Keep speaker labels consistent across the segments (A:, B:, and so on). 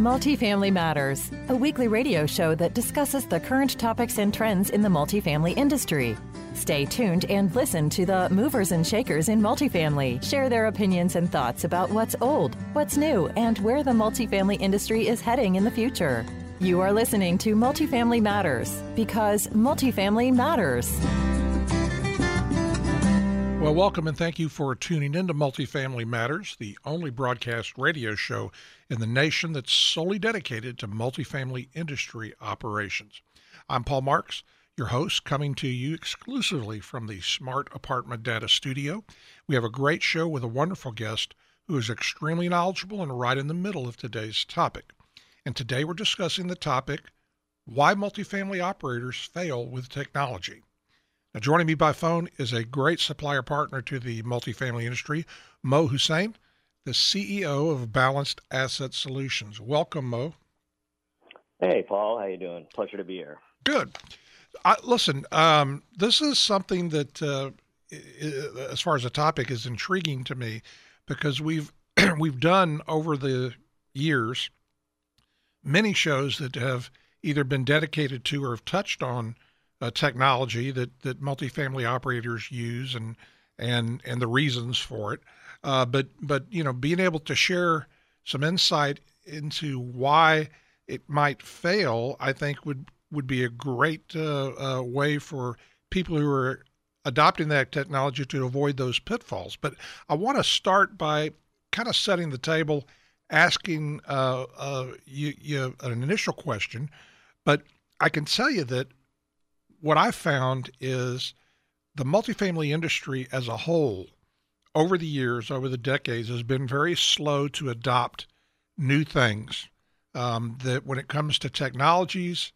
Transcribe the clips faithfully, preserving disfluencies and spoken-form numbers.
A: Multifamily Matters, a weekly radio show that discusses the current topics and trends in the multifamily industry. Stay tuned and listen to the movers and shakers in multifamily share their opinions and thoughts about what's old, what's new, and where the multifamily industry is heading in the future. You are listening to Multifamily Matters because multifamily matters.
B: Well, welcome and thank you for tuning into Multifamily Matters, the only broadcast radio show in the nation that's solely dedicated to multifamily industry operations. I'm Paul Marks, your host, coming to you exclusively from the Smart Apartment Data Studio. We have a great show with a wonderful guest who is extremely knowledgeable and right in the middle of today's topic. And today we're discussing the topic, why multifamily operators fail with technology. Now, joining me by phone is a great supplier partner to the multifamily industry, Mo Hussein, the C E O of Balanced Asset Solutions. Welcome, Mo.
C: Hey, Paul. How you doing? Pleasure to be here.
B: Good. I, listen, um, this is something that, uh, as far as the topic, is intriguing to me because we've we've done over the years many shows that have either been dedicated to or have touched on uh, technology that, that multifamily operators use and and and the reasons for it. Uh, but but you know, being able to share some insight into why it might fail, I think would would be a great uh, uh, way for people who are adopting that technology to avoid those pitfalls. But I want to start by kind of setting the table, asking uh, uh, you, you an initial question. But I can tell you that what I found is the multifamily industry as a whole, over the years, over the decades, has been very slow to adopt new things. Um, that when it comes to technologies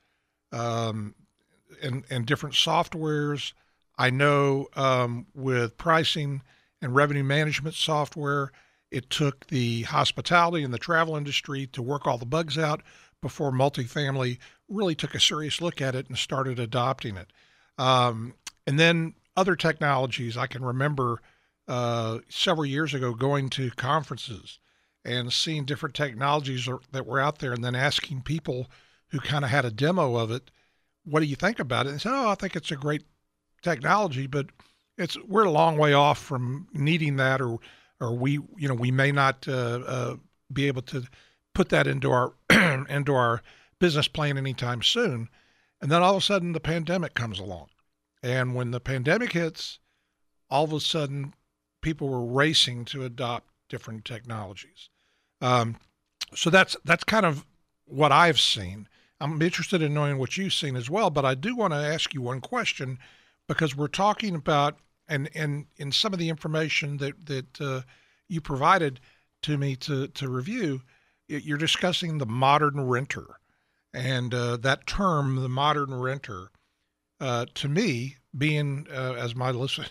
B: um, and, and different softwares, I know um, with pricing and revenue management software, it took the hospitality and the travel industry to work all the bugs out before multifamily really took a serious look at it and started adopting it. Um, and then other technologies, I can remember uh, several years ago going to conferences and seeing different technologies that were out there and then asking people who kind of had a demo of it, what do you think about it? And they said, oh, I think it's a great technology, but it's we're a long way off from needing that, or or we, you know, we may not uh, uh, be able to put that into our into our business plan anytime soon. And then all of a sudden the pandemic comes along. And when the pandemic hits, all of a sudden people were racing to adopt different technologies. Um, so that's that's kind of what I've seen. I'm interested in knowing what you've seen as well, but I do want to ask you one question because we're talking about, and, and in some of the information that, that uh, you provided to me to, to review, you're discussing the modern renter. And uh, that term, the modern renter, uh, to me, being, uh, as my listen,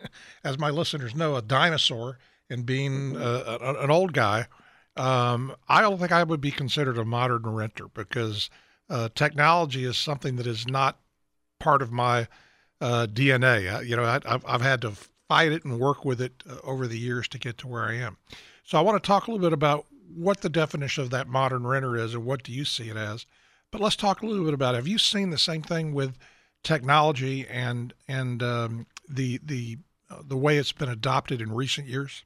B: as my listeners know, a dinosaur and being uh, an old guy, um, I don't think I would be considered a modern renter because uh, technology is something that is not part of my uh, D N A. I, you know, I, I've, I've had to fight it and work with it uh, over the years to get to where I am. So I want to talk a little bit about what the definition of that modern renter is and what do you see it as. But let's talk a little bit about it. Have you seen the same thing with technology and and um, the the uh, the way it's been adopted in recent years?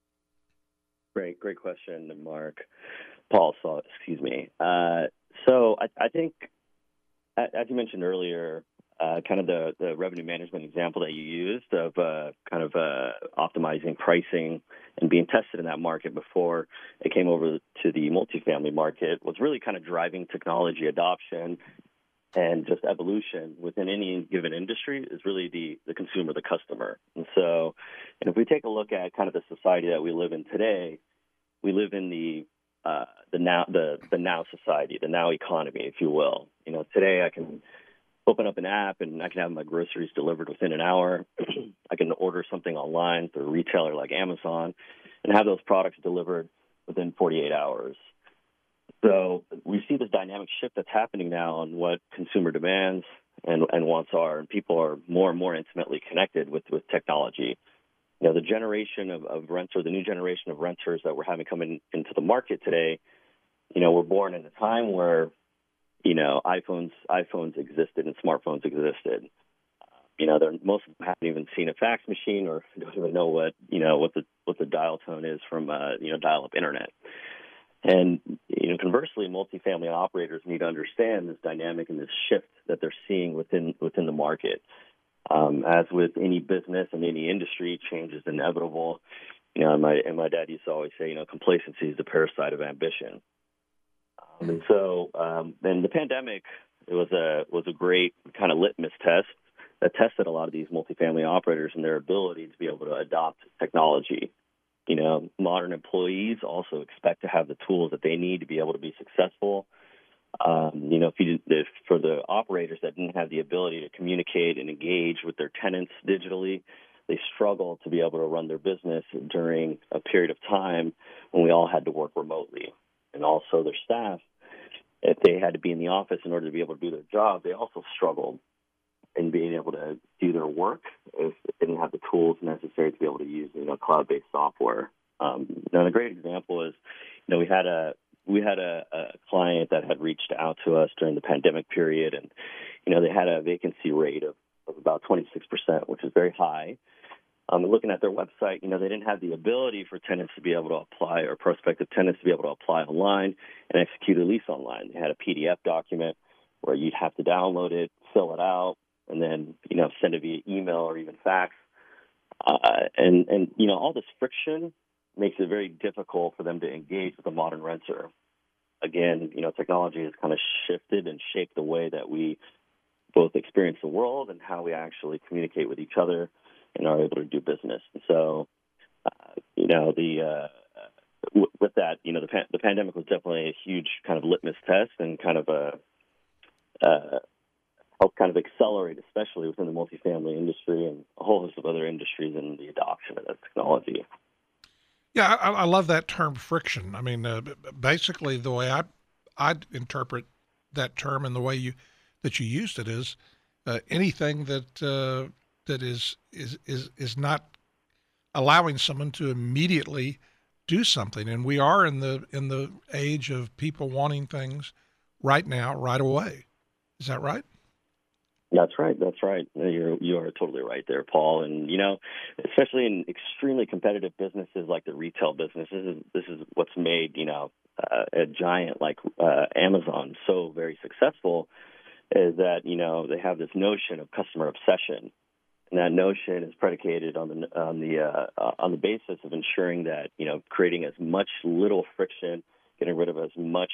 C: Great, great question, Mark. Paul, so, excuse me. Uh, so I, I think, as you mentioned earlier, uh, kind of the, the revenue management example that you used of uh, kind of uh, optimizing pricing and being tested in that market before it came over to the multifamily market was really kind of driving technology adoption and just evolution within any given industry is really the, the consumer, the customer. And so, and if we take a look at kind of the society that we live in today, we live in the uh, the now the the now society, the now economy, if you will. You know, today I can open up an app and I can have my groceries delivered within an hour. I can order something online through a retailer like Amazon and have those products delivered within forty-eight hours. So we see this dynamic shift that's happening now on what consumer demands and, and wants are, and people are more and more intimately connected with, with technology. You know, the generation of, of renter, the new generation of renters that we're having coming into the market today you know, we're born in a time where, you know, iPhones iPhones existed and smartphones existed. You know, they're, most of them haven't even seen a fax machine or don't even know what, you know, what the what the dial tone is from, uh, you know, dial-up internet. And, you know, conversely, multifamily operators need to understand this dynamic and this shift that they're seeing within within the market. Um, as with any business and any industry, change is inevitable. You know, and my and my dad used to always say, you know, complacency is the parasite of ambition. Um, and so, um, and the pandemic, it was a was a great kind of litmus test that tested a lot of these multifamily operators and their ability to be able to adopt technology. You know, modern employees also expect to have the tools that they need to be able to be successful. Um, you know, if you if for the operators that didn't have the ability to communicate and engage with their tenants digitally, they struggled to be able to run their business during a period of time when we all had to work remotely. And also their staff, if they had to be in the office in order to be able to do their job, they also struggled in being able to do their work if they didn't have the tools necessary to be able to use, you know, cloud-based software. Um, now, a great example is, you know, we had a we had a, a client that had reached out to us during the pandemic period, and you know, they had a vacancy rate of, of about twenty-six percent, which is very high. Um, and looking at their website, you know, they didn't have the ability for tenants to be able to apply, or prospective tenants to be able to apply online and execute a lease online. They had a P D F document where you'd have to download it, fill it out, and then, you know, send it via email or even fax. Uh, and, and, you know, all this friction makes it very difficult for them to engage with a modern renter. Again, you know, technology has kind of shifted and shaped the way that we both experience the world and how we actually communicate with each other and are able to do business. And so, uh, you know, the uh, w- with that, you know, the, pa- the pandemic was definitely a huge kind of litmus test and kind of a uh, help kind of accelerate, especially within the multifamily industry and a whole host of other industries, and the adoption of that technology.
B: Yeah, I, I love that term friction. I mean, uh, basically, the way I I interpret that term and the way you that you used it is uh, anything that uh, that is is is is not allowing someone to immediately do something. And we are in the in the age of people wanting things right now, right away. Is that right?
C: That's right. That's right. You're you are totally right there, Paul. And you know, especially in extremely competitive businesses like the retail business, this is this is what's made, you know, uh, a giant like uh, Amazon so very successful, is that, you know, they have this notion of customer obsession, and that notion is predicated on the on the uh, uh, on the basis of ensuring that, you know, creating as much little friction, getting rid of as much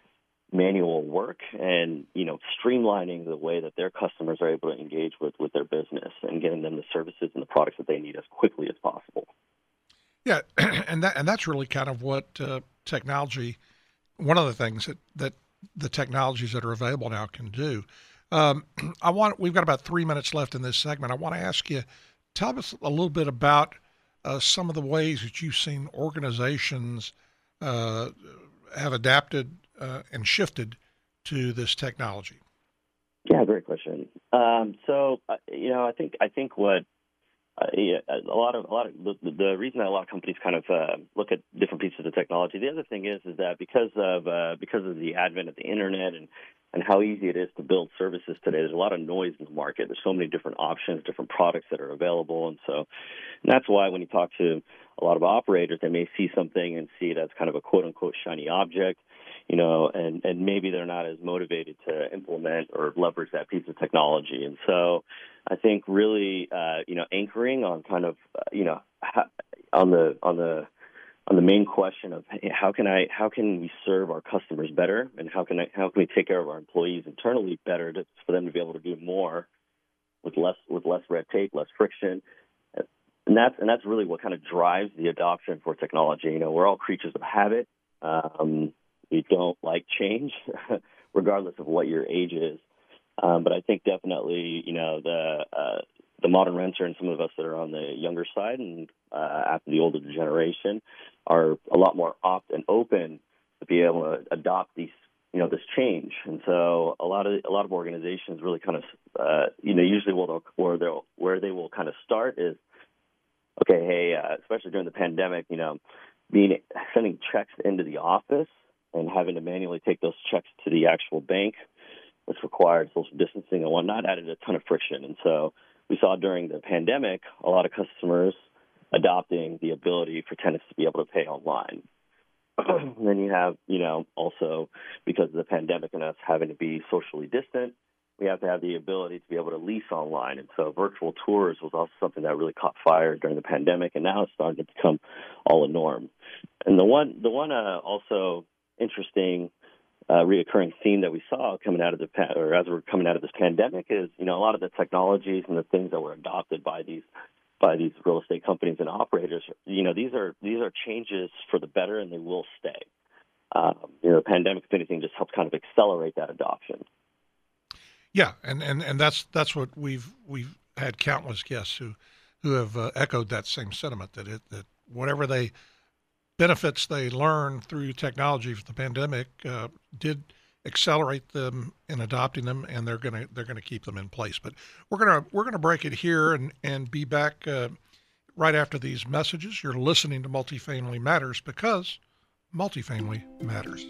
C: manual work, and, you know, streamlining the way that their customers are able to engage with, with their business and getting them the services and the products that they need as quickly as possible.
B: Yeah, and that and that's really kind of what uh, technology. One of the things that, that the technologies that are available now can do. Um, I want. We've got about three minutes left in this segment. I want to ask you, tell us a little bit about uh, some of the ways that you've seen organizations uh, have adapted uh, and shifted to this technology.
C: Yeah, great question. Um, so, uh, you know, I think I think what uh, yeah, a lot of a lot of the, the reason that a lot of companies kind of uh, look at different pieces of technology. The other thing is is that because of uh, because of the advent of the internet and and how easy it is to build services today, there's a lot of noise in the market. There's so many different options, different products that are available, and so and that's why when you talk to a lot of operators, they may see something and see it as kind of a quote unquote shiny object. You know, and, and maybe they're not as motivated to implement or leverage that piece of technology. And so I think really, uh, you know, anchoring on kind of, uh, you know, how, on the on the on the main question of hey, how can I how can we serve our customers better, and how can I how can we take care of our employees internally better to, for them to be able to do more with less with less red tape, less friction. And that's and that's really what kind of drives the adoption for technology. You know, we're all creatures of habit. Um, We don't like change, regardless of what your age is. Um, but I think definitely, you know, the uh, the modern renter and some of us that are on the younger side and uh, after the older generation are a lot more opt and open to be able to adopt these, you know, this change. And so a lot of a lot of organizations really kind of, uh, you know, usually will where they where they will kind of start is, okay, hey, uh, especially during the pandemic, you know, being sending checks into the office and having to manually take those checks to the actual bank, which required social distancing and whatnot, added a ton of friction. And so we saw during the pandemic a lot of customers adopting the ability for tenants to be able to pay online. And then you have, you know, also because of the pandemic and us having to be socially distant, we have to have the ability to be able to lease online. And so virtual tours was also something that really caught fire during the pandemic, and now it's starting to become all a norm. And the one, the one uh, also interesting uh, reoccurring theme that we saw coming out of the pa- or as we're coming out of this pandemic is, you know, a lot of the technologies and the things that were adopted by these by these real estate companies and operators. You know, these are these are changes for the better, and they will stay. Um, you know, the pandemic, if anything, just helps kind of accelerate that adoption.
B: Yeah, and, and, and that's that's what we've we've had countless guests who who have uh, echoed that same sentiment, that it that whatever they benefits they learned through technology for the pandemic uh, did accelerate them in adopting them, and they're gonna they're gonna keep them in place. But we're gonna we're gonna break it here and and be back uh, right after these messages. You're listening to Multifamily Matters, because multifamily matters.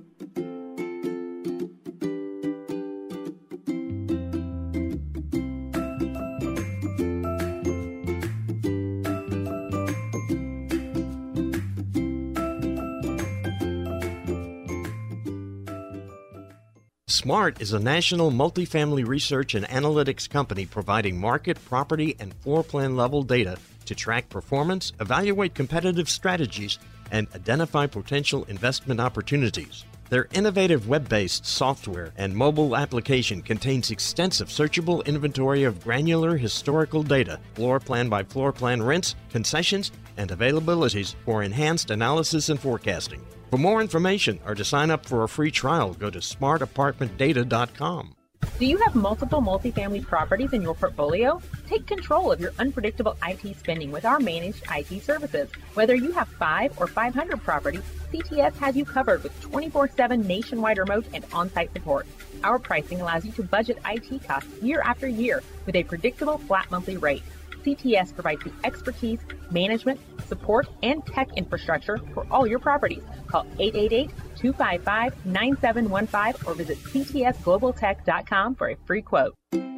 D: SMART is a national multifamily research and analytics company providing market, property, and floor plan level data to track performance, evaluate competitive strategies, and identify potential investment opportunities. Their innovative web-based software and mobile application contains extensive searchable inventory of granular historical data, floor plan by floor plan rents, concessions, and availabilities for enhanced analysis and forecasting. For more information or to sign up for a free trial, go to smart apartment data dot com.
E: Do you have multiple multifamily properties in your portfolio? Take control of your unpredictable I T spending with our managed I T services. Whether you have five or five hundred properties, C T S has you covered with twenty-four seven nationwide remote and on-site support. Our pricing allows you to budget I T costs year after year with a predictable flat monthly rate. C T S provides the expertise, management, support, and tech infrastructure for all your properties. Call eight eight eight, two five five, nine seven one five or visit c t s global tech dot com for a free quote.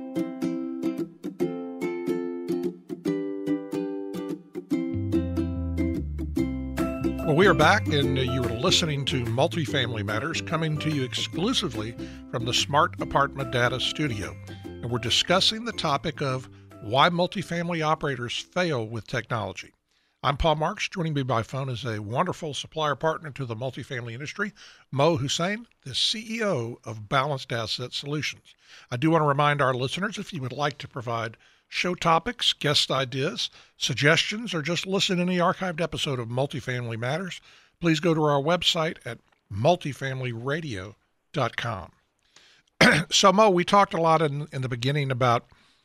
B: Well, we are back, and uh, you are listening to Multifamily Matters, coming to you exclusively from the Smart Apartment Data Studio. And we're discussing the topic of why multifamily operators fail with technology. I'm Paul Marks. Joining me by phone is a wonderful supplier partner to the multifamily industry, Mo Hussein, the C E O of Balanced Asset Solutions. I do want to remind our listeners, if you would like to provide show topics, guest ideas, suggestions, or just listen to any archived episode of Multifamily Matters, please go to our website at multifamily radio dot com. So, Mo, we talked a lot in, in the beginning about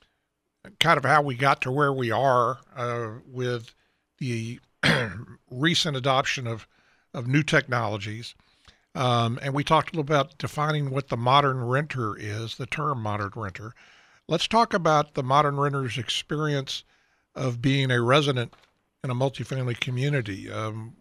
B: kind of how we got to where we are uh, with the recent adoption of, of new technologies. Um, and we talked a little about defining what the modern renter is, the term modern renter. Let's talk about the modern renter's experience of being a resident in a multifamily community. Um,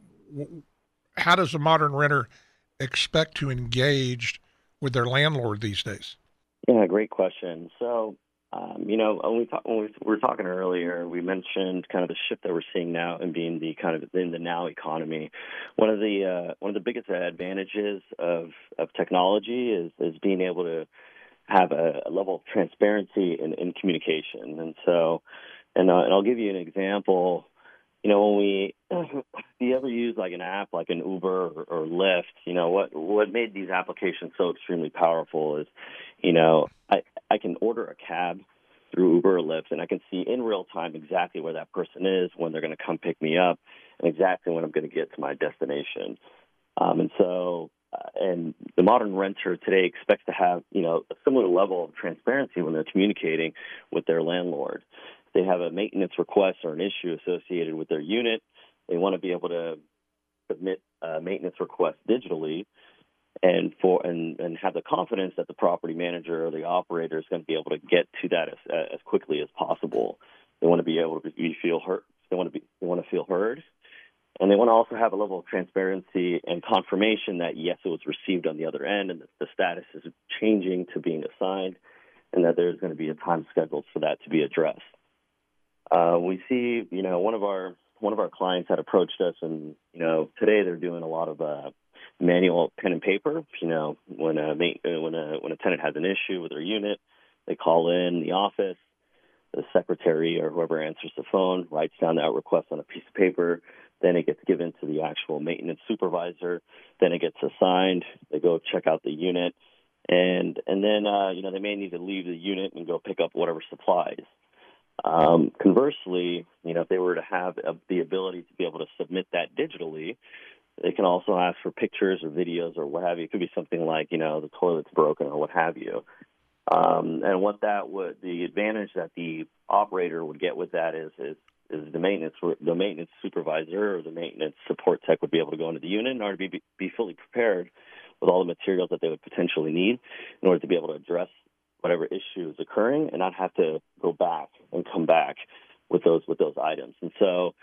B: how does a modern renter expect to engage with their landlord these days?
C: Yeah, great question. So, Um, you know, when we, talk, when we were talking earlier, we mentioned kind of the shift that we're seeing now and being the kind of in the now economy. One of the uh, one of the biggest advantages of, of technology is, is being able to have a, a level of transparency in, in communication. And so, and, uh, and I'll give you an example. You know, when we, if you ever use like an app like an Uber or, or Lyft, you know, what what made these applications so extremely powerful is, you know, I, I can order a cab through Uber or Lyft, and I can see in real time exactly where that person is, when they're going to come pick me up, and exactly when I'm going to get to my destination. Um, and so, uh, and the modern renter today expects to have, you know, a similar level of transparency when they're communicating with their landlord. They have a maintenance request or an issue associated with their unit. They want to be able to submit a maintenance request digitally and for and, and have the confidence that the property manager or the operator is going to be able to get to that as, as quickly as possible. They want to be able to be feel heard. They want to be they want to feel heard, And they want to also have a level of transparency and confirmation that, yes, it was received on the other end and that the status is changing to being assigned and that there's going to be a time scheduled for that to be addressed. Uh, we see, you know, one of our one of our clients had approached us, and, you know, today they're doing a lot of uh, manual pen and paper. You know, when a, when, a, when a tenant has an issue with their unit, they call in the office. The secretary or whoever answers the phone writes down that request on a piece of paper. Then it gets given to the actual maintenance supervisor. Then it gets assigned. They go check out the unit. And and then, uh, you know, they may need to leave the unit and go pick up whatever supplies. Um, conversely, you know, if they were to have a, the ability to be able to submit that digitally, they can also ask for pictures or videos or what have you. It could be something like, you know, the toilet's broken or what have you. Um, and what that would, the advantage that the operator would get with that is, is, is the maintenance, the maintenance supervisor or the maintenance support tech would be able to go into the unit in order to be, be fully prepared with all the materials that they would potentially need in order to be able to address whatever issue is occurring and not have to go back and come back with those with those items. And so,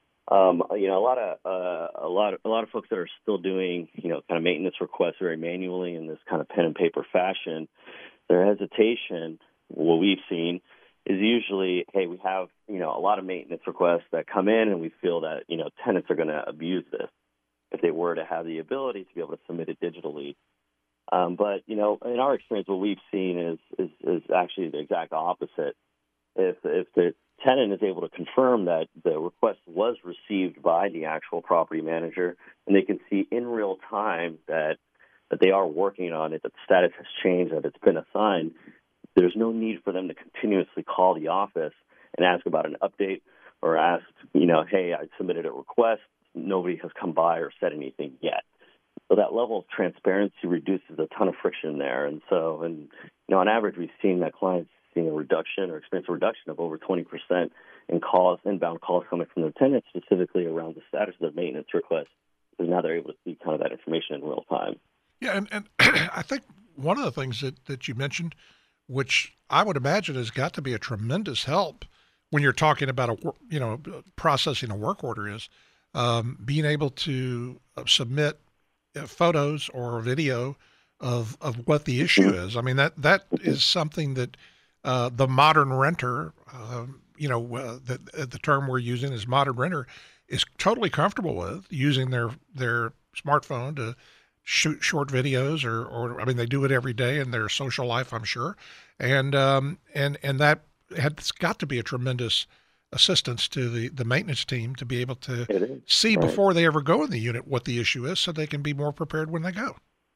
C: um, you know, a lot of uh, a lot of a lot of folks that are still doing, you know, kind of maintenance requests very manually in this kind of pen and paper fashion, their hesitation, what we've seen, is usually, hey, we have, you know, a lot of maintenance requests that come in, and we feel that, you know, tenants are going to abuse this if they were to have the ability to be able to submit it digitally. Um, but, you know, in our experience, what we've seen is, is, is actually the exact opposite. If, if the tenant is able to confirm that the request was received by the actual property manager, and they can see in real time that, that they are working on it, that the status has changed, that it's been assigned, there's no need for them to continuously call the office and ask about an update or ask, you know, hey, I submitted a request. Nobody has come by or said anything yet. So that level of transparency reduces a ton of friction there. And so, and you know, on average, we've seen that clients seeing a reduction or experience a reduction of over twenty percent in calls, inbound calls coming from their tenants, specifically around the status of their maintenance request, because now they're able to see kind of that information in real time.
B: Yeah, and, and I think one of the things that, that you mentioned, which I would imagine has got to be a tremendous help when you're talking about a, you know, processing a work order, is um, being able to submit photos or video of of what the issue is. I mean, that that is something that uh, the modern renter, uh, you know, uh, the the term we're using is modern renter, is totally comfortable with using their their smartphone to shoot short videos, or or I mean, they do it every day in their social life, I'm sure, and um, and and that has got to be a tremendous assistance to the, the maintenance team to be able to see right. before they ever go in the unit what the issue is, so they can be more prepared when they go.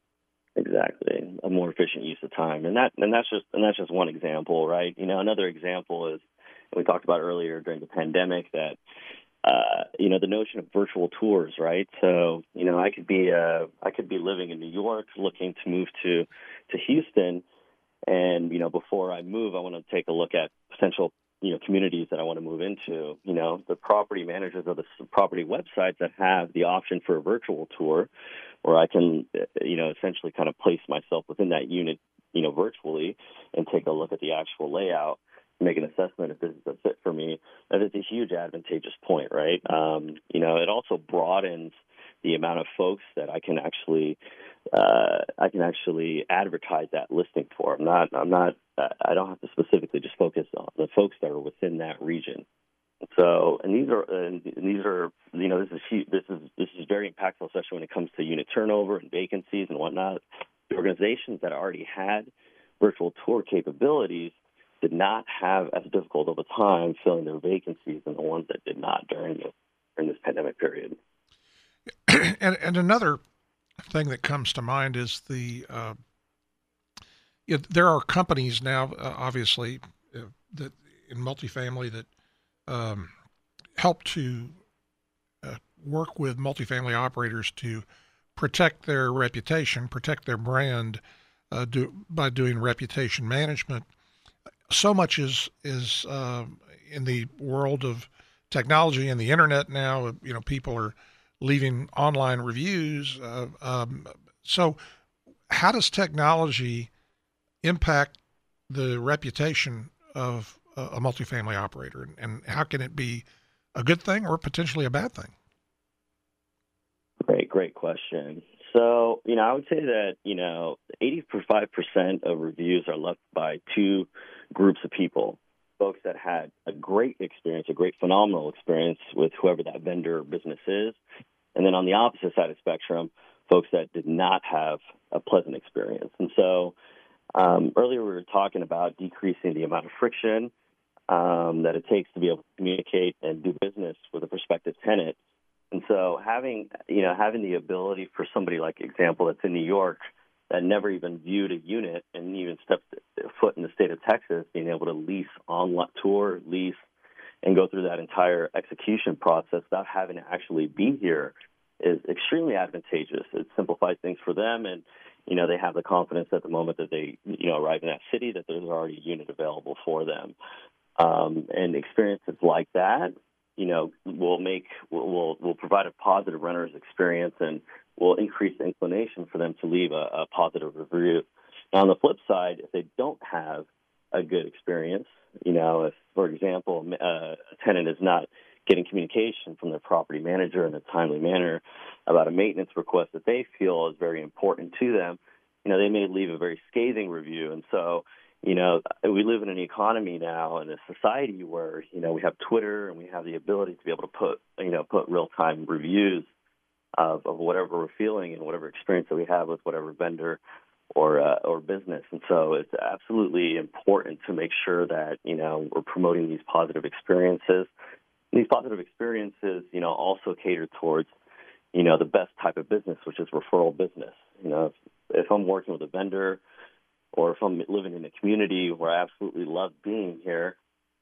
C: Exactly, a more efficient use of time, and that and that's just and that's just one example, right? You know, another example is, and we talked about earlier during the pandemic, that uh, you know, the notion of virtual tours, right? So, you know, I could be uh, I could be living in New York, looking to move to to Houston, and you know, before I move, I want to take a look at potential, you know, communities that I want to move into. You know, the property managers of the property websites that have the option for a virtual tour, where I can, you know, essentially kind of place myself within that unit, you know, virtually, and take a look at the actual layout, make an assessment if this is a fit for me. That is a huge advantageous point, right? Um, you know, it also broadens the amount of folks that I can actually, uh, I can actually advertise that listing for. I'm not, I'm not, I don't have to specifically just focus on the folks that are within that region. So, and these are, and these are, you know, this is huge, this is this is very impactful, especially when it comes to unit turnover and vacancies and whatnot. The organizations that already had virtual tour capabilities did not have as difficult of a time filling their vacancies than the ones that did not during this during this pandemic period.
B: And and another thing that comes to mind is the uh, you know, there are companies now, uh, obviously, uh, that in multifamily that um, help to uh, work with multifamily operators to protect their reputation, protect their brand, uh, do, by doing reputation management. So much is is uh, in the world of technology and the internet now. You know, people are leaving online reviews. Uh, um, so, how does technology impact the reputation of a, a multifamily operator, and, and how can it be a good thing or potentially a bad thing?
C: great question. So, you know, I would say that, you know, eighty-five percent of reviews are left by two groups of people, folks that had a great experience, a great phenomenal experience with whoever that vendor or business is. And then on the opposite side of the spectrum, folks that did not have a pleasant experience. And so um, earlier we were talking about decreasing the amount of friction um, that it takes to be able to communicate and do business with a prospective tenant. And so having, you know, having the ability for somebody like example that's in New York that never even viewed a unit and even stepped foot in the state of Texas, being able to lease on tour, lease, and go through that entire execution process without having to actually be here is extremely advantageous. It simplifies things for them, and, you know, they have the confidence at the moment that they, you know, arrive in that city that there's already a unit available for them. Um, and experiences like that, you know, will make, will will provide a positive renter's experience and will increase the inclination for them to leave a, a positive review. Now, on the flip side, if they don't have a good experience, you know, if, for example, uh, a tenant is not getting communication from their property manager in a timely manner about a maintenance request that they feel is very important to them, you know, they may leave a very scathing review. And so, you know, we live in an economy now in a society where, you know, we have Twitter and we have the ability to be able to put, you know, put real-time reviews of, of whatever we're feeling and whatever experience that we have with whatever vendor or uh, or business. And so it's absolutely important to make sure that, you know, we're promoting these positive experiences. And these positive experiences, you know, also cater towards, you know, the best type of business, which is referral business. You know, if, if I'm working with a vendor or if I'm living in a community where I absolutely love being here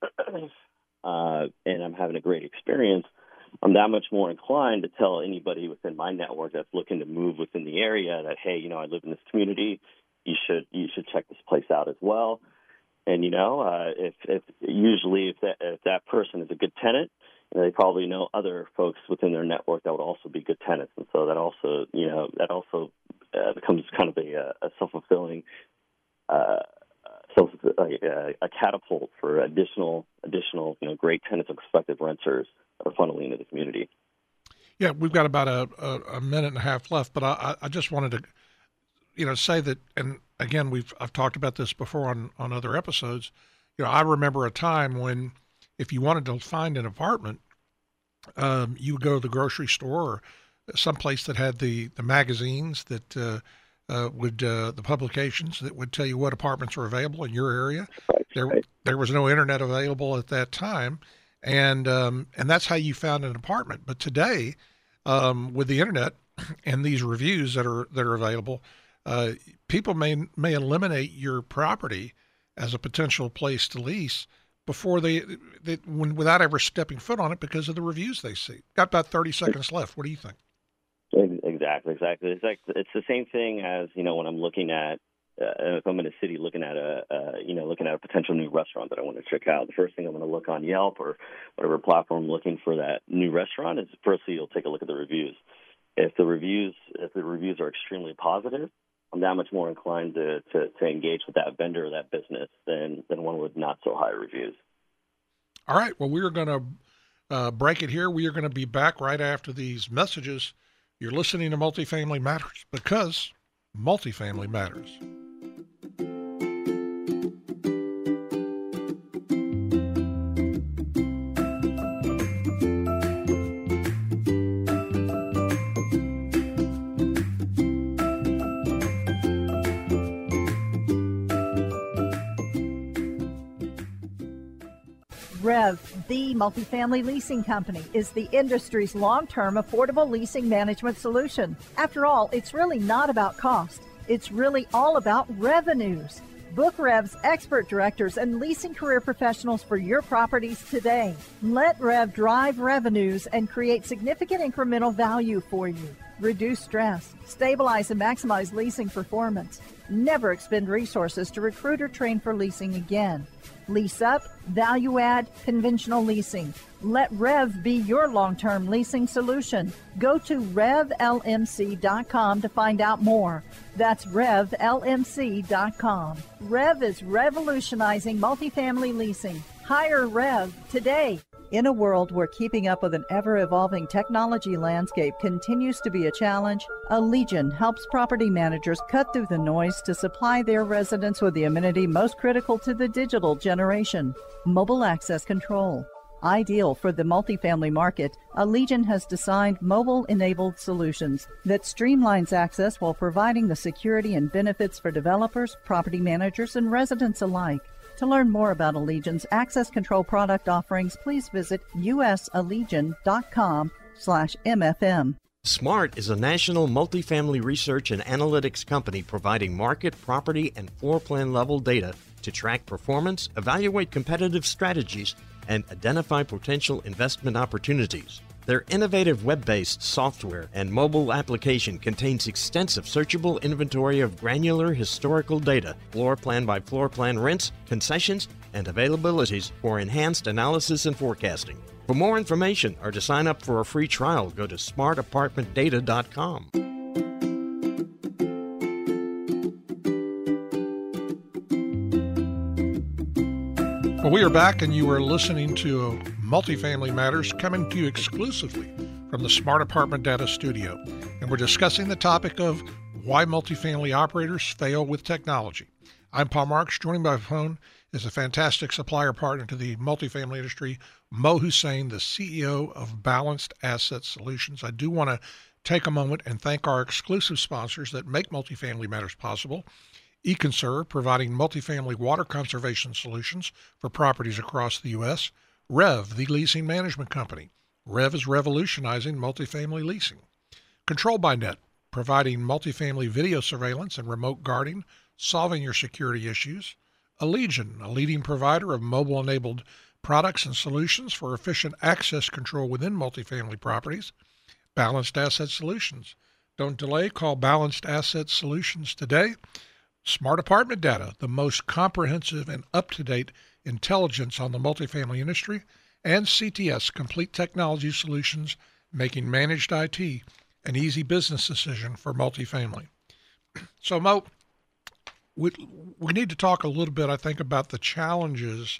C: uh, and I'm having a great experience, I'm that much more inclined to tell anybody within my network that's looking to move within the area that, hey, you know, I live in this community. You should you should check this place out as well. And, you know, uh, if, if usually if that, if that person is a good tenant, you know, they probably know other folks within their network that would also be good tenants. And so that also, you know, that also uh, becomes kind of a, a self-fulfilling uh, self, uh, a catapult for additional, additional, you know, great tenants and prospective renters that are funneling into the community.
B: Yeah, we've got about a, a, a minute and a half left, but I, I just wanted to, you know, say that, and again, we've I've talked about this before on, on other episodes. You know, I remember a time when if you wanted to find an apartment, um, you would go to the grocery store or someplace that had the, the magazines that uh, uh, would, uh, the publications that would tell you what apartments are available in your area.
C: Right,
B: there,
C: right.
B: there was no internet available at that time. And um, and that's how you found an apartment. But today, um, with the internet and these reviews that are that are available, uh, people may may eliminate your property as a potential place to lease before they, they when without ever stepping foot on it because of the reviews they see. Got about thirty seconds left. What do you think?
C: Exactly, exactly. It's like it's the same thing as, you know, when I'm looking at. Uh, if I'm in a city looking at a, uh, you know, looking at a potential new restaurant that I want to check out, the first thing I'm going to look on Yelp or whatever platform I'm looking for that new restaurant is firstly you'll take a look at the reviews. If the reviews, if the reviews are extremely positive, I'm that much more inclined to, to, to engage with that vendor or that business than, than one with not so high reviews.
B: All right. Well, we are going to uh, break it here. We are going to be back right after these messages. You're listening to Multifamily Matters because multifamily matters.
F: Rev, the multifamily leasing company, is the industry's long-term affordable leasing management solution. After all, it's really not about cost. It's really all about revenues. Book Rev's expert directors and leasing career professionals for your properties today. Let Rev drive revenues and create significant incremental value for you. Reduce stress, stabilize and maximize leasing performance. Never expend resources to recruit or train for leasing again. Lease up, value add, conventional leasing. Let Rev be your long-term leasing solution. Go to rev l m c dot com to find out more. That's rev l m c dot com. Rev is revolutionizing multifamily leasing. Hire Rev today. In a world where keeping up with an ever-evolving technology landscape continues to be a challenge, Allegion helps property managers cut through the noise to supply their residents with the amenity most critical to the digital generation: mobile access control. Ideal for the multifamily market, Allegion has designed mobile-enabled solutions that streamlines access while providing the security and benefits for developers, property managers, and residents alike. To learn more about Allegion's access control product offerings, please visit usallegion.com slash MFM.
D: SMART is a national multifamily research and analytics company providing market, property, and floor plan level data to track performance, evaluate competitive strategies, and identify potential investment opportunities. Their innovative web-based software and mobile application contains extensive searchable inventory of granular historical data, floor plan by floor plan rents, concessions, and availabilities for enhanced analysis and forecasting. For more information or to sign up for a free trial, go to smart apartment data dot com.
B: Well, we are back, and you are listening to Multifamily Matters, coming to you exclusively from the Smart Apartment Data Studio. And we're discussing the topic of why multifamily operators fail with technology. I'm Paul Marks. Joining by phone is a fantastic supplier partner to the multifamily industry, Mo Hussein, the C E O of Balanced Asset Solutions. I do want to take a moment and thank our exclusive sponsors that make Multifamily Matters possible. eConserve, providing multifamily water conservation solutions for properties across the U S. Rev, the leasing management company. Rev is revolutionizing multifamily leasing. Control by Net, providing multifamily video surveillance and remote guarding, solving your security issues. Allegion, a leading provider of mobile-enabled products and solutions for efficient access control within multifamily properties. Balanced Asset Solutions. Don't delay, call Balanced Asset Solutions today. Smart Apartment Data, the most comprehensive and up-to-date intelligence on the multifamily industry. And C T S, Complete Technology Solutions, making managed I T an easy business decision for multifamily. So, Mo, we, we need to talk a little bit, I think, about the challenges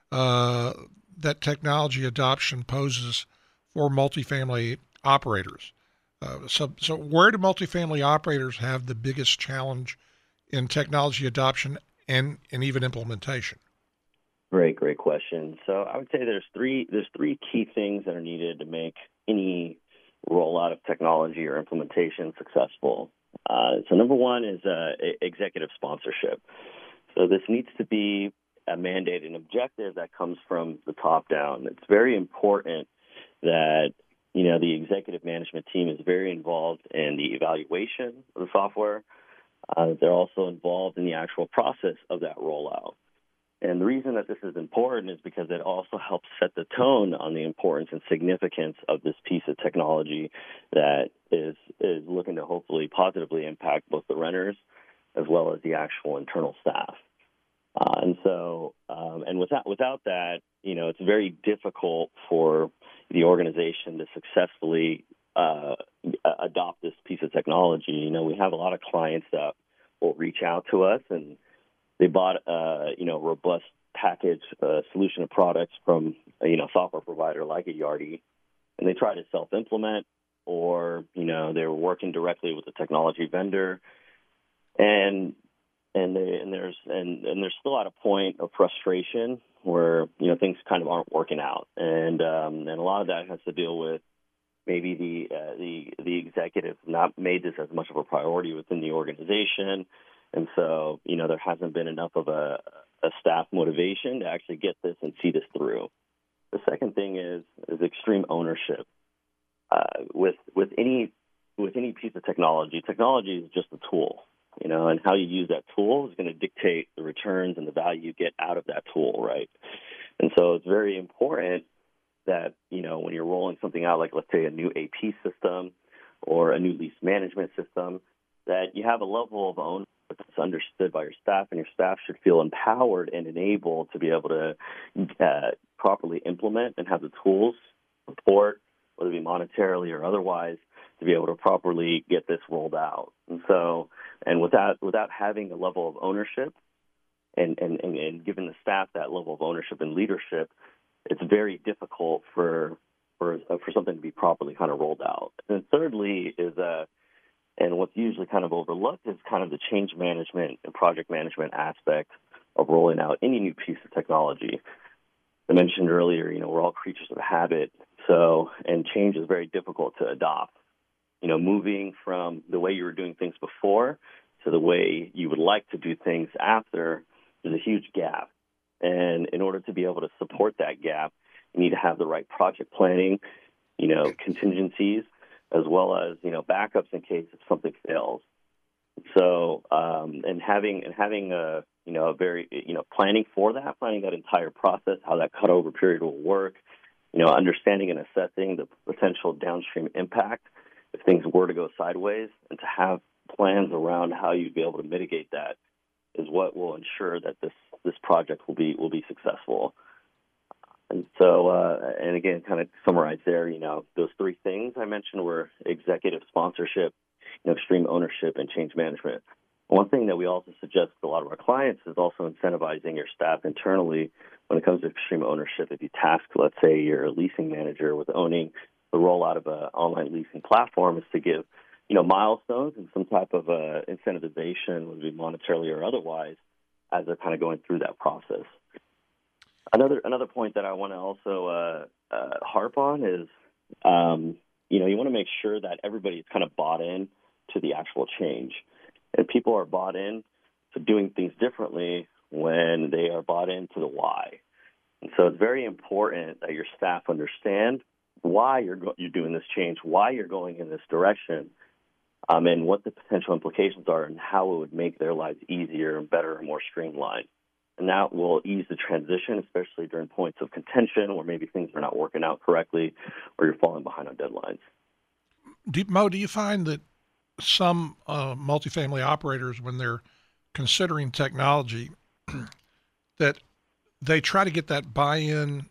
B: uh, that technology adoption poses for multifamily operators. Uh, so, so where do multifamily operators have the biggest challenge in technology adoption and, and even implementation?
C: Great, great question. So I would say there's three there's three key things that are needed to make any rollout of technology or implementation successful. Uh, so number one is uh, executive sponsorship. So this needs to be a mandate, an objective that comes from the top down. It's very important that you know the executive management team is very involved in the evaluation of the software. Uh, they're also involved in the actual process of that rollout. And the reason that this is important is because it also helps set the tone on the importance and significance of this piece of technology that is is looking to hopefully positively impact both the renters as well as the actual internal staff. Uh, and so, um, and without without that, you know, it's very difficult for the organization to successfully uh, adopt this piece of technology. You know, we have a lot of clients that will reach out to us and they bought, uh, you know, robust package uh, solution of products from, a, you know, software provider like a Yardi, and they try to self-implement, or you know, they were working directly with the technology vendor, and and they, and there's and, and there's still at a point of frustration where you know things kind of aren't working out, and um, and a lot of that has to deal with maybe the uh, the the executive not made this as much of a priority within the organization. And so, you know, there hasn't been enough of a, a staff motivation to actually get this and see this through. The second thing is is extreme ownership. Uh, with with any with any piece of technology, technology is just a tool, you know, and how you use that tool is going to dictate the returns and the value you get out of that tool, right? And so it's very important that, you know, when you're rolling something out, like let's say a new A P system or a new lease management system, that you have a level of ownership that's understood by your staff, and your staff should feel empowered and enabled to be able to uh, properly implement and have the tools, support, whether it be monetarily or otherwise, to be able to properly get this rolled out. And so, and without without having a level of ownership and, and, and, and giving the staff that level of ownership and leadership, it's very difficult for for for something to be properly kind of rolled out. And thirdly is uh, and what's usually kind of overlooked is kind of the change management and project management aspect of rolling out any new piece of technology. I mentioned earlier, you know, we're all creatures of habit, so and change is very difficult to adopt. You know, moving from the way you were doing things before to the way you would like to do things after is a huge gap. And in order to be able to support that gap, you need to have the right project planning, you know, contingencies, as well as, you know, backups in case if something fails. So, um, and having and having a, you know, a very, you know, planning for that, planning that entire process, how that cutover period will work, you know, understanding and assessing the potential downstream impact if things were to go sideways, and to have plans around how you'd be able to mitigate that is what will ensure that this, this project will be will be successful. And so, uh, and again, kind of summarize there, you know, those three things I mentioned were executive sponsorship, you know, extreme ownership, and change management. One thing that we also suggest to a lot of our clients is also incentivizing your staff internally when it comes to extreme ownership. If you task, let's say, your leasing manager with owning the rollout of an online leasing platform, is to give, you know, milestones and some type of uh, incentivization, whether it be monetarily or otherwise, as they're kind of going through that process. Another another point that I want to also uh, uh, harp on is, um, you know, you want to make sure that everybody's kind of bought in to the actual change. And people are bought in to doing things differently when they are bought into the why. And so it's very important that your staff understand why you're go- you're doing this change, why you're going in this direction, um, and what the potential implications are, and how it would make their lives easier and better and more streamlined. And that will ease the transition, especially during points of contention where maybe things are not working out correctly or you're falling behind on deadlines.
B: Do, Mo, do you find that some uh, multifamily operators, when they're considering technology, that they try to get that buy-in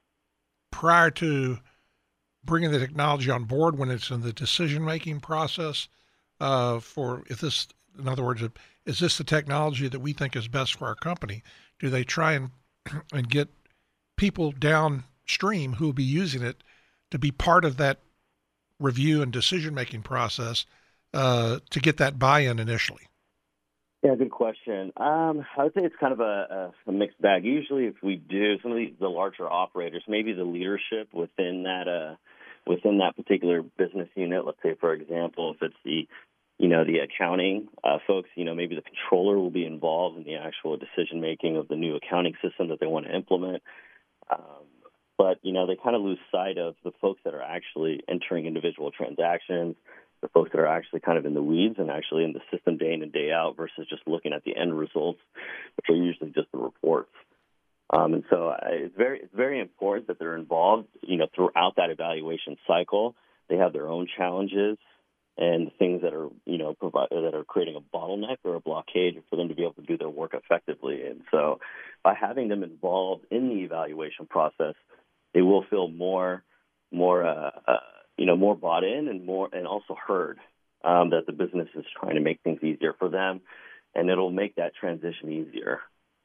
B: prior to bringing the technology on board when it's in the decision-making process uh, for if this, in other words, is this the technology that we think is best for our company? Do they try and and get people downstream who will be using it to be part of that review and decision-making process uh, to get that buy-in initially?
C: Yeah, good question. Um, I would say it's kind of a, a, a mixed bag. Usually if we do, some of the, the larger operators, maybe the leadership within that uh, within that particular business unit, let's say, for example, if it's the you know, the accounting uh, folks, you know, maybe the controller will be involved in the actual decision-making of the new accounting system that they want to implement. Um, but, you know, they kind of lose sight of the folks that are actually entering individual transactions, the folks that are actually kind of in the weeds and actually in the system day in and day out versus just looking at the end results, which are usually just the reports. Um, and so I, it's very it's very important that they're involved, you know, throughout that evaluation cycle. They have their own challenges and things that are, you know, provide, that are creating a bottleneck or a blockade for them to be able to do their work effectively. And so by having them involved in the evaluation process, they will feel more, more, uh, uh, you know, more bought in and more, and also heard um, that the business is trying to make things easier for them, and it'll make that transition easier.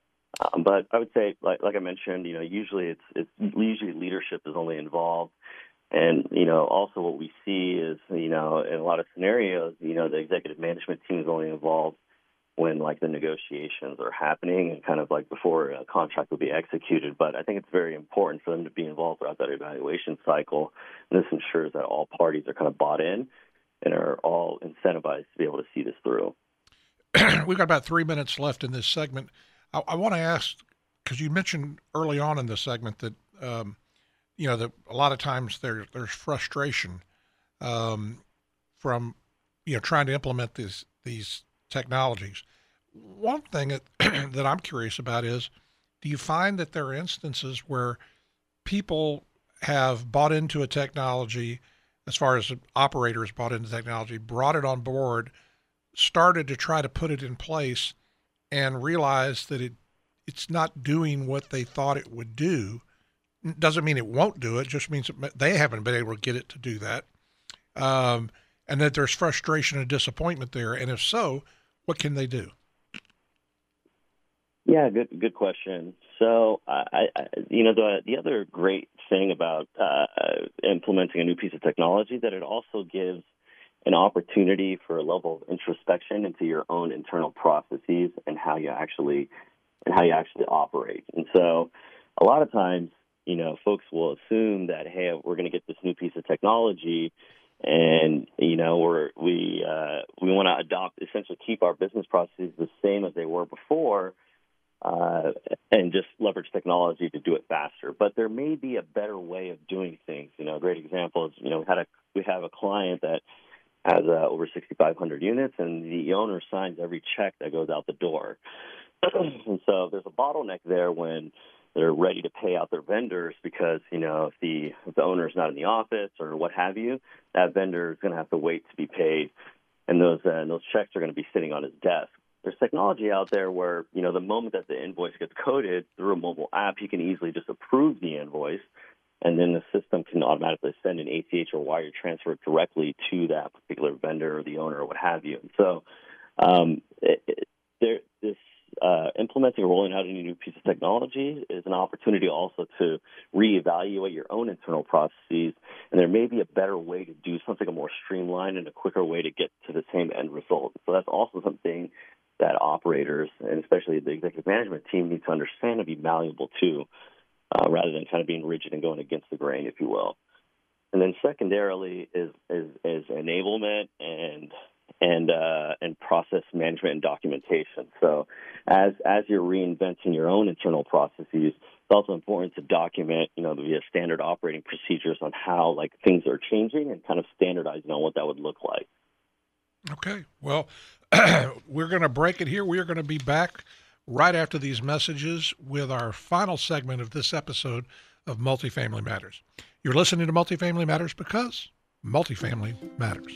C: Um, but I would say, like, like I mentioned, you know, usually it's, it's usually leadership is only involved. And, you know, also what we see is, you know, in a lot of scenarios, you know, the executive management team is only involved when, like, the negotiations are happening and kind of like before a contract will be executed. But I think it's very important for them to be involved throughout that evaluation cycle. And this ensures that all parties are kind of bought in and are all incentivized to be able to see this through.
B: We've got about three minutes left in this segment. I, I want to ask, because you mentioned early on in this segment that, um, you know, that a lot of times there, there's frustration um, from, you know, trying to implement these these technologies. One thing that, that I'm curious about is, do you find that there are instances where people have bought into a technology, as far as operators bought into technology, brought it on board, started to try to put it in place, and realized that it it's not doing what they thought it would do? Doesn't mean it won't do it, just means that they haven't been able to get it to do that. Um, and that there's frustration and disappointment there. And if so, what can they do?
C: Yeah, good good question. So, I, I, you know, the the other great thing about uh, implementing a new piece of technology that it also gives an opportunity for a level of introspection into your own internal processes and how you actually and how you actually operate. And so, a lot of times, you know, folks will assume that, hey, we're going to get this new piece of technology, and you know, we're we uh, we want to adopt, essentially, keep our business processes the same as they were before. Uh, and just leverage technology to do it faster. But there may be a better way of doing things. You know, a great example is, you know, we had a we have a client that has uh, over sixty-five hundred units, and the owner signs every check that goes out the door. And so there's a bottleneck there when they're ready to pay out their vendors because, you know, if the if the owner is not in the office or what have you, that vendor is going to have to wait to be paid, and those uh, and those checks are going to be sitting on his desk. There's technology out there where, you know, the moment that the invoice gets coded through a mobile app, you can easily just approve the invoice, and then the system can automatically send an A C H or wire transfer directly to that particular vendor or the owner or what have you. And so um, it, it, there, this uh, implementing or rolling out any new piece of technology is an opportunity also to reevaluate your own internal processes, and there may be a better way to do something, a more streamlined and a quicker way to get to the same end result. So that's also something that operators, and especially the executive management team, need to understand and be malleable to, uh, rather than kind of being rigid and going against the grain, if you will. And then secondarily is is, is enablement and and uh, and process management and documentation. So as as you're reinventing your own internal processes, it's also important to document, you know, via standard operating procedures on how like things are changing and kind of standardizing on what that would look like.
B: Okay, well, we're going to break it here. We are going to be back right after these messages with our final segment of this episode of Multifamily Matters. You're listening to Multifamily Matters because multifamily matters.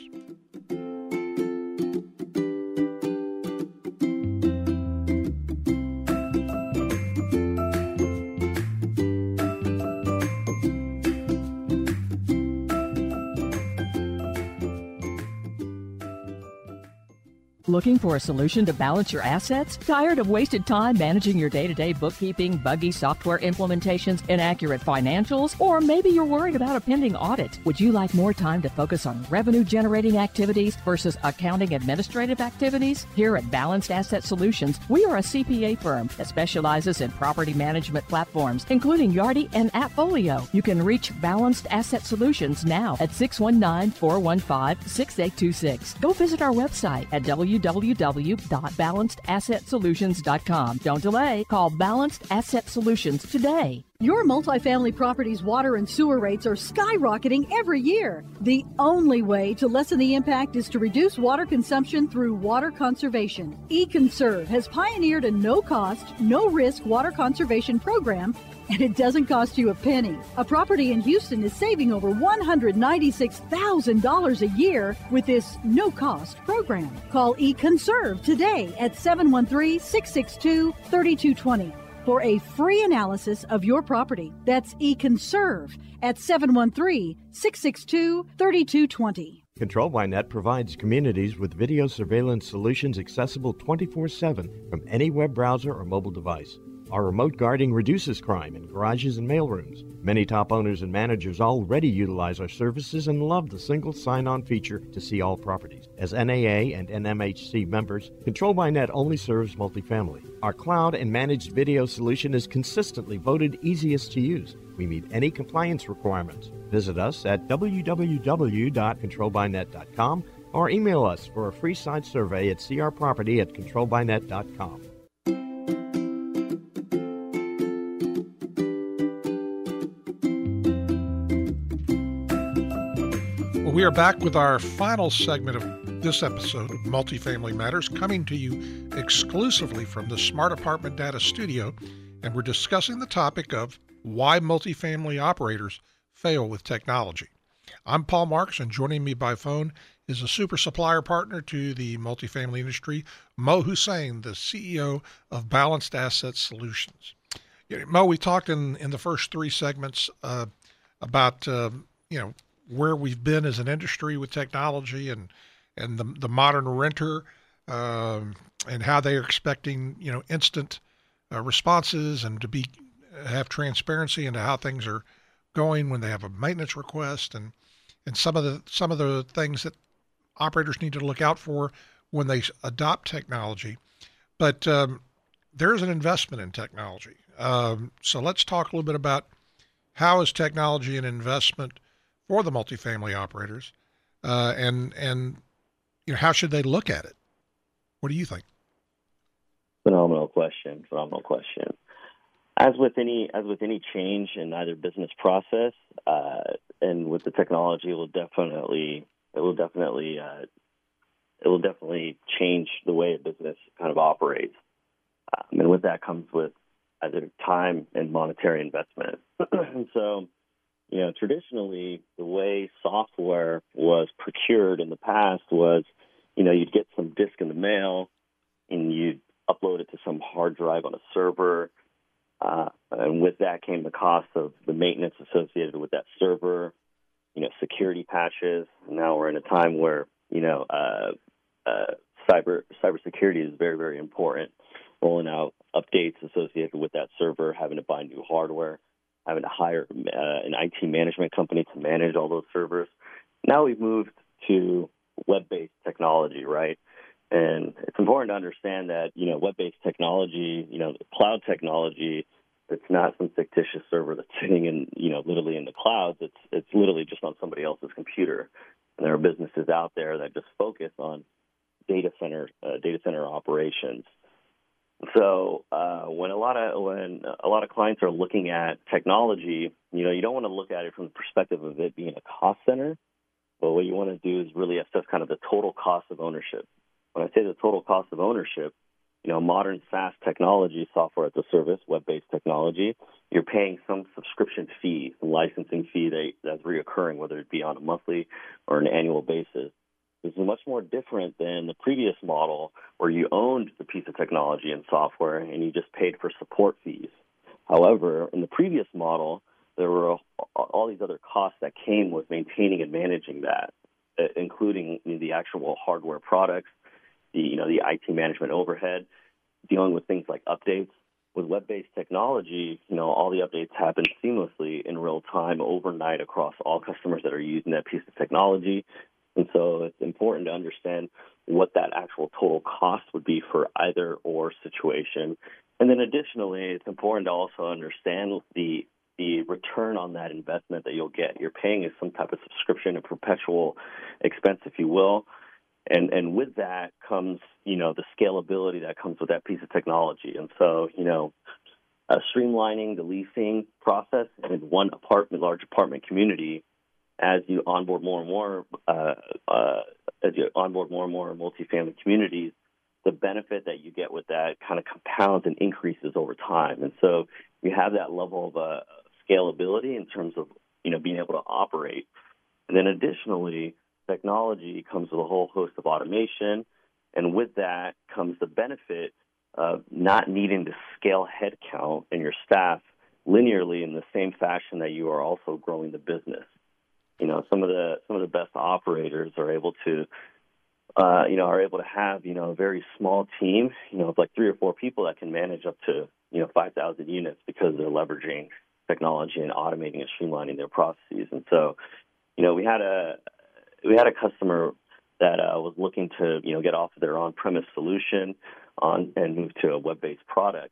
G: Looking for a solution to balance your assets? Tired of wasted time managing your day-to-day bookkeeping, buggy software implementations, inaccurate financials? Or maybe you're worried about a pending audit. Would you like more time to focus on revenue-generating activities versus accounting administrative activities? Here at Balanced Asset Solutions, we are a C P A firm that specializes in property management platforms, including Yardi and Appfolio. You can reach Balanced Asset Solutions now at six one nine, four one five, six eight two six. Go visit our website at w w w dot balanced asset solutions dot com. Don't delay. Call Balanced Asset Solutions today.
H: Your multifamily property's water and sewer rates are skyrocketing every year. The only way to lessen the impact is to reduce water consumption through water conservation. eConserve has pioneered a no-cost, no-risk water conservation program, and it doesn't cost you a penny. A property in Houston is saving over one hundred ninety-six thousand dollars a year with this no-cost program. Call eConserve today at seven one three, six six two, three two two zero for a free analysis of your property. That's eConserve at seven one three, six six two, three two two zero.
D: Control by Net provides communities with video surveillance solutions accessible twenty-four seven from any web browser or mobile device. Our remote guarding reduces crime in garages and mailrooms. Many top owners and managers already utilize our services and love the single sign-on feature to see all properties. As N A A and N M H C members, Control by Net only serves multifamily. Our cloud and managed video solution is consistently voted easiest to use. We meet any compliance requirements. Visit us at w w w dot control by net dot com or email us for a free site survey at c r property at control by net dot com.
B: We are back with our final segment of this episode of Multifamily Matters, coming to you exclusively from the Smart Apartment Data Studio, and we're discussing the topic of why multifamily operators fail with technology. I'm Paul Marks, and joining me by phone is a super supplier partner to the multifamily industry, Mo Hussein, the C E O of Balanced Asset Solutions. You know, Mo, we talked in, in the first three segments uh, about, uh, you know, where we've been as an industry with technology and and the the modern renter, um, and how they are expecting, you know, instant uh, responses and to be have transparency into how things are going when they have a maintenance request, and and some of the some of the things that operators need to look out for when they adopt technology. But um, there's an investment in technology. Um, so let's talk a little bit about how is technology an investment for the multifamily operators, uh, and and you know, how should they look at it? What do you think?
C: Phenomenal question. Phenomenal question. As with any as with any change in either business process, uh, and with the technology, it will definitely it will definitely uh, it will definitely change the way a business kind of operates. Um, and with that comes with either time and monetary investment. And so, you know, traditionally, the way software was procured in the past was, you know, you'd get some disk in the mail and you'd upload it to some hard drive on a server. Uh, and with that came the cost of the maintenance associated with that server, you know, security patches. Now we're in a time where, you know, uh, uh, cyber cybersecurity is very, very important. Rolling out updates associated with that server, having to buy new hardware, having to hire uh, an I T management company to manage all those servers. Now we've moved to web-based technology, right? And it's important to understand that, you know, web-based technology, you know, cloud technology, it's not some fictitious server that's sitting in, you know, literally in the clouds. It's it's literally just on somebody else's computer. And there are businesses out there that just focus on data center uh, data center operations. So uh, when a lot of when a lot of clients are looking at technology, you know, you don't want to look at it from the perspective of it being a cost center, but what you want to do is really assess kind of the total cost of ownership. When I say the total cost of ownership, you know, modern SaaS technology, software as a service, web-based technology, you're paying some subscription fee, some licensing fee that, that's reoccurring, whether it be on a monthly or an annual basis. This is much more different than the previous model where you owned the piece of technology and software and you just paid for support fees. However, in the previous model, there were all these other costs that came with maintaining and managing that, including the actual hardware products, the, you know, the I T management overhead, dealing with things like updates. With web-based technology, you know, all the updates happen seamlessly in real time overnight across all customers that are using that piece of technology. And so it's important to understand what that actual total cost would be for either or situation. And then additionally, it's important to also understand the the return on that investment that you'll get. You're paying as some type of subscription, a perpetual expense, if you will. And and with that comes, you know, the scalability that comes with that piece of technology. And so, you know, uh, streamlining the leasing process in one apartment, large apartment community, as you onboard more and more, uh, uh, as you onboard more and more multifamily communities, the benefit that you get with that kind of compounds and increases over time. And so you have that level of uh, scalability in terms of, you know, being able to operate. And then additionally, technology comes with a whole host of automation, and with that comes the benefit of not needing to scale headcount and your staff linearly in the same fashion that you are also growing the business. You know, some of the some of the best operators are able to, uh, you know, are able to have, you know, a very small team, you know, of like three or four people that can manage up to, you know, five thousand units because they're leveraging technology and automating and streamlining their processes. And so, you know, we had a we had a customer that uh, was looking to, you know, get off of their on-premise solution on and move to a web-based product,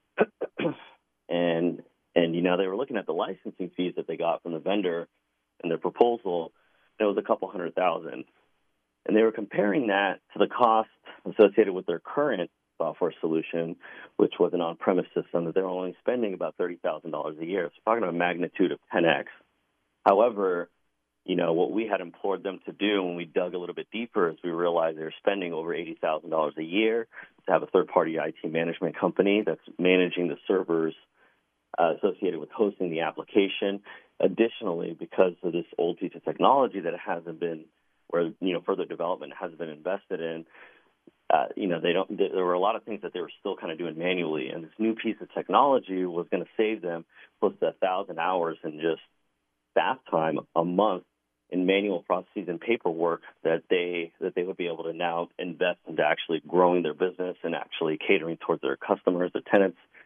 C: and and you know, they were looking at the licensing fees that they got from the vendor. And their proposal, it was a couple hundred thousand. And they were comparing that to the cost associated with their current software solution, which was an on-premise system that they're only spending about thirty thousand dollars a year. So we're talking about a magnitude of ten x. However, you know, what we had implored them to do when we dug a little bit deeper is we realized they're spending over eighty thousand dollars a year to have a third-party I T management company that's managing the servers uh, associated with hosting the application. Additionally, because of this old piece of technology that hasn't been, where, you know, further development hasn't been invested in, uh, you know, they don't. There were a lot of things that they were still kind of doing manually, and this new piece of technology was going to save them close to a thousand hours in just staff time a month in manual processes and paperwork that they that they would be able to now invest into actually growing their business and actually catering towards their customers, their tenants,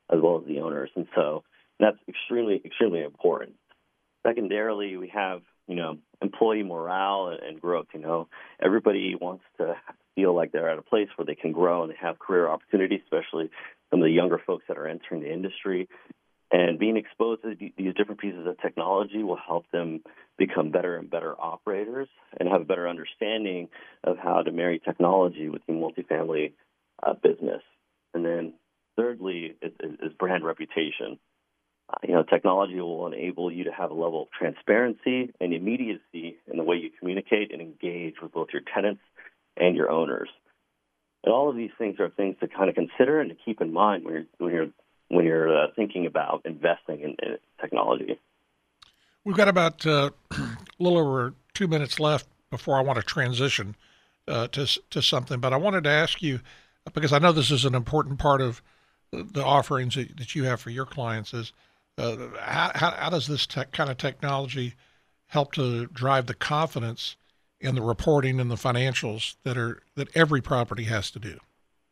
C: as well as the owners. And so that's extremely, extremely important. Secondarily, we have, you know, employee morale and, and growth. You know, everybody wants to feel like they're at a place where they can grow and they have career opportunities, especially some of the younger folks that are entering the industry. And being exposed to these different pieces of technology will help them become better and better operators and have a better understanding of how to marry technology with the multifamily uh, business. And then thirdly is, is brand reputation. Uh, you know, technology will enable you to have a level of transparency and immediacy in the way you communicate and engage with both your tenants and your owners. And all of these things are things to kind of consider and to keep in mind when you're, when you're when you're uh, thinking about investing in, in technology.
B: We've got about uh, a little over two minutes left before I want to transition uh, to to something. But I wanted to ask you, because I know this is an important part of the offerings that, that you have for your clients, is uh, how, how, how does this tech, kind of technology help to drive the confidence in the reporting and the financials that are that every property has to do?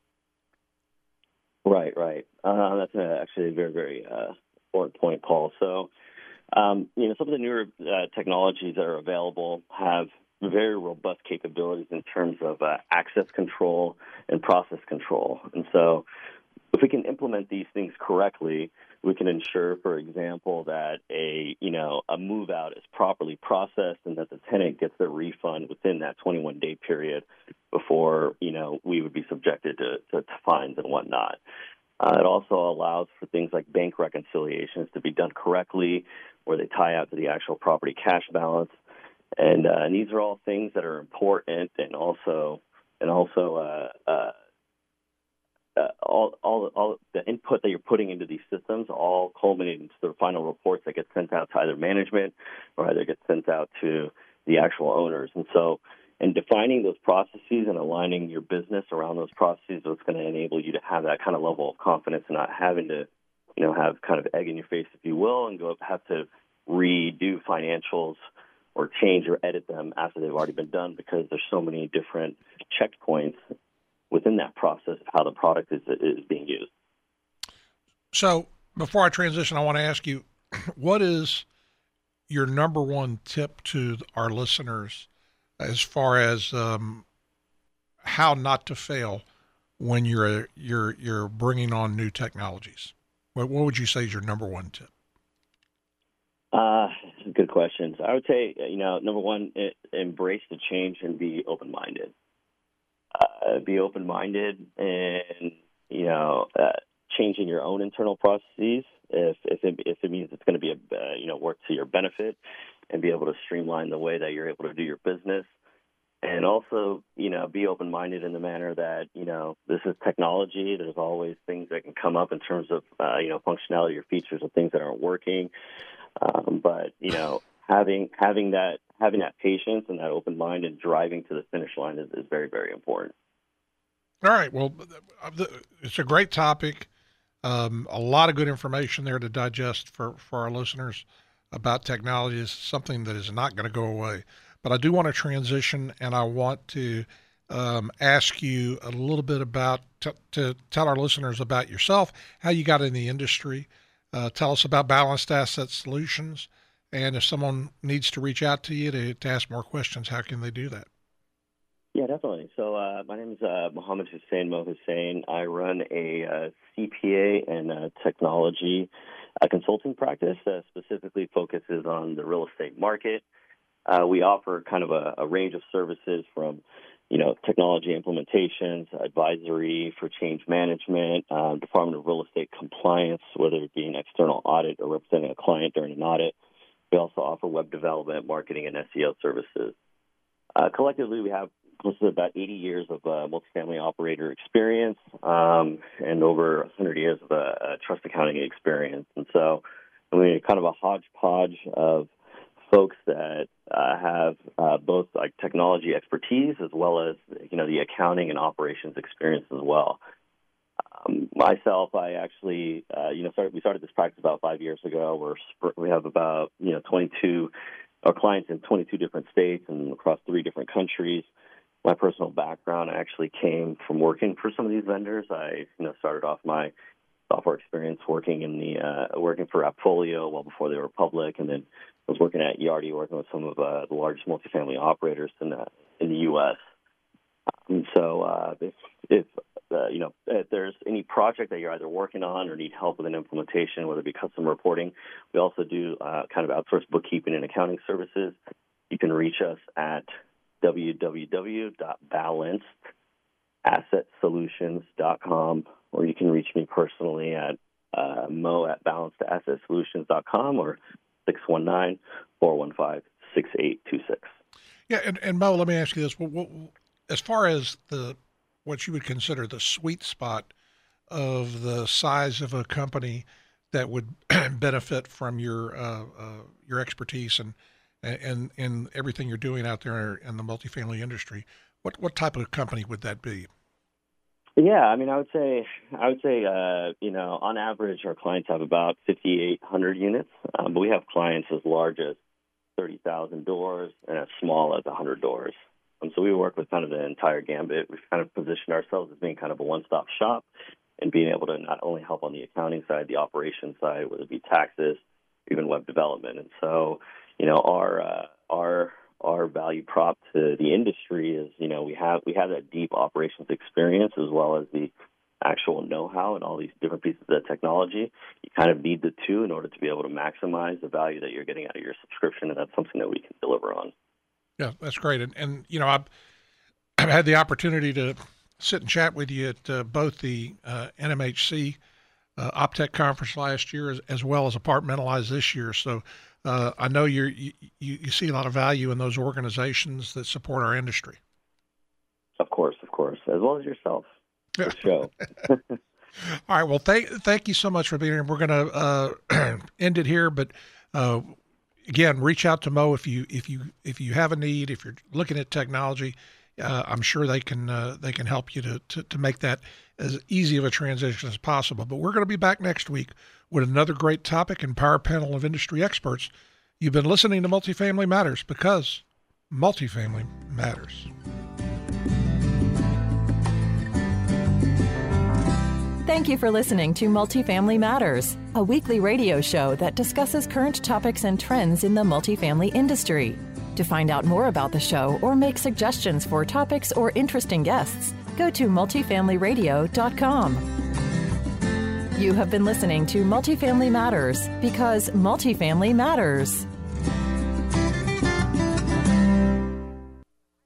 C: Right, right. Uh, that's a, actually a very, very uh, important point, Paul. So, um, you know, some of the newer uh, technologies that are available have very robust capabilities in terms of uh, access control and process control. And so if we can implement these things correctly, we can ensure, for example, that a, you know, a move out is properly processed and that the tenant gets their refund within that twenty-one day period before, you know, we would be subjected to, to, to fines and whatnot. Uh, it also allows for things like bank reconciliations to be done correctly, where they tie out to the actual property cash balance. And, uh, and these are all things that are important, and also, and also, uh, uh, Uh, all, all, all the input that you're putting into these systems all culminate into the final reports that get sent out to either management or either get sent out to the actual owners. And so in defining those processes and aligning your business around those processes, it's going to enable you to have that kind of level of confidence and not having to, you know, have kind of egg in your face, if you will, and go have to redo financials or change or edit them after they've already been done, because there's so many different checkpoints within that process of how the product is is being used.
B: So before I transition, I want to ask you, what is your number one tip to our listeners as far as um, how not to fail when you're you're you're bringing on new technologies? What, what would you say is your number one tip?
C: Uh, good questions. I would say, you know, number one, it, embrace the change and be open-minded. Uh, be open-minded and, you know, uh, changing your own internal processes if if it, if it means it's going to be, a, uh, you know, work to your benefit, and be able to streamline the way that you're able to do your business. And also, you know, be open-minded in the manner that, you know, this is technology. There's always things that can come up in terms of, uh, you know, functionality or features of things that aren't working. Um, but, you know, having having that having that patience and that open mind and driving to the finish line is, is very, very important.
B: All right. Well, it's a great topic. Um, a lot of good information there to digest for, for our listeners about technology. Is something that is not going to go away. But I do want to transition, and I want to um, ask you a little bit about, t- to tell our listeners about yourself, how you got in the industry. Uh, tell us about Balanced Asset Solutions. And if someone needs to reach out to you to, to ask more questions, how can they do that?
C: Yeah, definitely. So uh, my name is uh, Mohammed Hussein Mo Hussein. I run a uh, C P A and uh, technology uh, consulting practice that specifically focuses on the real estate market. Uh, we offer kind of a, a range of services from, you know, technology implementations, advisory for change management, um, Department of Real Estate compliance, whether it be an external audit or representing a client during an audit. We also offer web development, marketing, and S E O services. Uh, collectively, we have close to about eighty years of uh, multifamily operator experience um, and over one hundred years of uh, uh, trust accounting experience. And so we're kind of a hodgepodge of folks that uh, have uh, both like technology expertise as well as, you know, the accounting and operations experience as well. Um, myself, I actually, uh, you know, started, we started this practice about five years ago. We're, we have about, you know, twenty-two, our clients in twenty-two different states and across three different countries. My personal background actually came from working for some of these vendors. I, you know, started off my software experience working in the uh, working for Appfolio well before they were public, and then I was working at Yardi, working with some of uh, the largest multifamily operators in the in the U S And so, uh, if, if uh, you know, if there's any project that you're either working on or need help with an implementation, whether it be custom reporting, we also do uh, kind of outsourced bookkeeping and accounting services. You can reach us at w w w dot balanced asset solutions dot com, or you can reach me personally at uh, mo at balanced asset solutions dot com or six one nine, four one five, six eight two six.
B: Yeah, and, and Mo, let me ask you this. What, what, as far as the what you would consider the sweet spot of the size of a company that would benefit from your uh, uh, your expertise and, and and everything you're doing out there in the multifamily industry, what what type of company would that be?
C: Yeah, I mean, I would say, I would say, uh, you know, on average, our clients have about fifty-eight hundred units, um, but we have clients as large as thirty thousand doors and as small as one hundred doors. Um, so we work with kind of the entire gambit. We've kind of positioned ourselves as being kind of a one-stop shop and being able to not only help on the accounting side, the operations side, whether it be taxes, even web development. And so, you know, our uh, our our value prop to the industry is, you know, we have we have that deep operations experience as well as the actual know-how and all these different pieces of technology. You kind of need the two in order to be able to maximize the value that you're getting out of your subscription, and that's something that we can deliver on.
B: Yeah, that's great. And, and you know, I've, I've had the opportunity to sit and chat with you at uh, both the uh, N M H C uh, OpTech conference last year as, as well as Apartmentalize this year. So Uh, I know you're, you you see a lot of value in those organizations that support our industry.
C: Of course, of course, as well as yourself. For sure.
B: All right. Well, thank thank you so much for being here. We're going to uh, end it here, but uh, again, reach out to Mo if you if you if you have a need. If you're looking at technology, uh, I'm sure they can uh, they can help you to, to to make that as easy of a transition as possible. But we're going to be back next week with another great topic and power panel of industry experts. You've been listening to Multifamily Matters, because multifamily matters.
A: Thank you for listening to Multifamily Matters, a weekly radio show that discusses current topics and trends in the multifamily industry. To find out more about the show or make suggestions for topics or interesting guests, go to multifamily radio dot com. You have been listening to Multifamily Matters, because multifamily matters.